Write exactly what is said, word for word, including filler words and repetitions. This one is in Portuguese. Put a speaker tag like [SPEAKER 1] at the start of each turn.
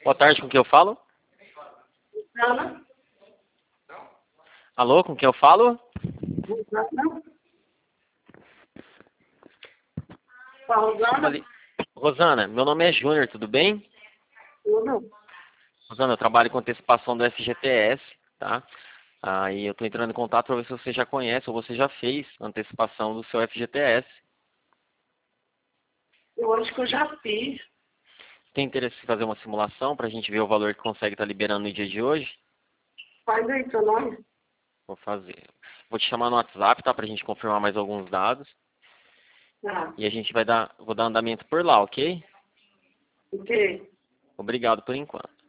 [SPEAKER 1] Boa tarde, com quem eu falo?
[SPEAKER 2] Rosana?
[SPEAKER 1] Alô, com quem eu falo?
[SPEAKER 2] Rosana? Com a Rosana?
[SPEAKER 1] Ali- Rosana, meu nome é Júnior, tudo bem?
[SPEAKER 2] Tudo?
[SPEAKER 1] Rosana, eu trabalho com antecipação do F G T S, tá? Aí eu estou entrando em contato para ver se você já conhece ou você já fez antecipação do seu F G T S.
[SPEAKER 2] Eu acho que eu já fiz.
[SPEAKER 1] Tem interesse em fazer uma simulação para a gente ver o valor que consegue estar liberando no dia de hoje?
[SPEAKER 2] Faz aí seu nome.
[SPEAKER 1] Vou fazer. Vou te chamar no WhatsApp, tá? Para a gente confirmar mais alguns dados.
[SPEAKER 2] Tá.
[SPEAKER 1] E a gente vai dar, vou dar andamento por lá, ok?
[SPEAKER 2] O quê?
[SPEAKER 1] Obrigado por enquanto.